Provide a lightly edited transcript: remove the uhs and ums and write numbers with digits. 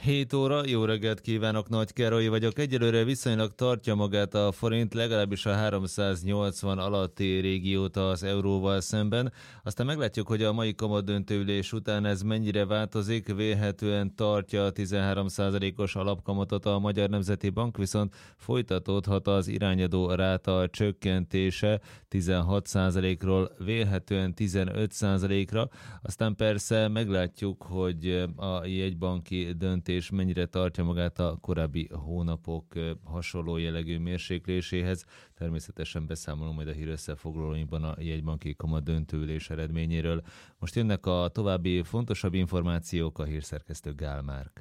7 óra, jó reggelt kívánok, Nagy Károly vagyok. Egyelőre viszonylag tartja magát a forint, legalábbis a 380 alatti régióta az euróval szemben. Aztán meglátjuk, hogy a mai kamatdöntőülés után ez mennyire változik. Vélhetően tartja a 13%-os alapkamatot a Magyar Nemzeti Bank, viszont folytatódhat az irányadó ráta csökkentése 16%-ról vélhetően 15%-ra. Aztán persze meglátjuk, hogy a jegybanki döntés mennyire tartja magát a korábbi hónapok hasonló jellegű mérsékléséhez. Természetesen beszámolom majd a hírösszefoglalóinkban a jegybanki kamatdöntőülés eredményéről. Most jönnek a további fontosabb információk, a hírszerkesztő Gál Márk.